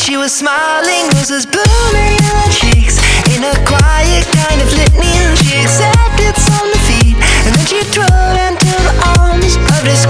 She was smiling, roses blooming in her cheeks. In a quiet kind of litany, she accepted some defeat, and then she threw into the arms of this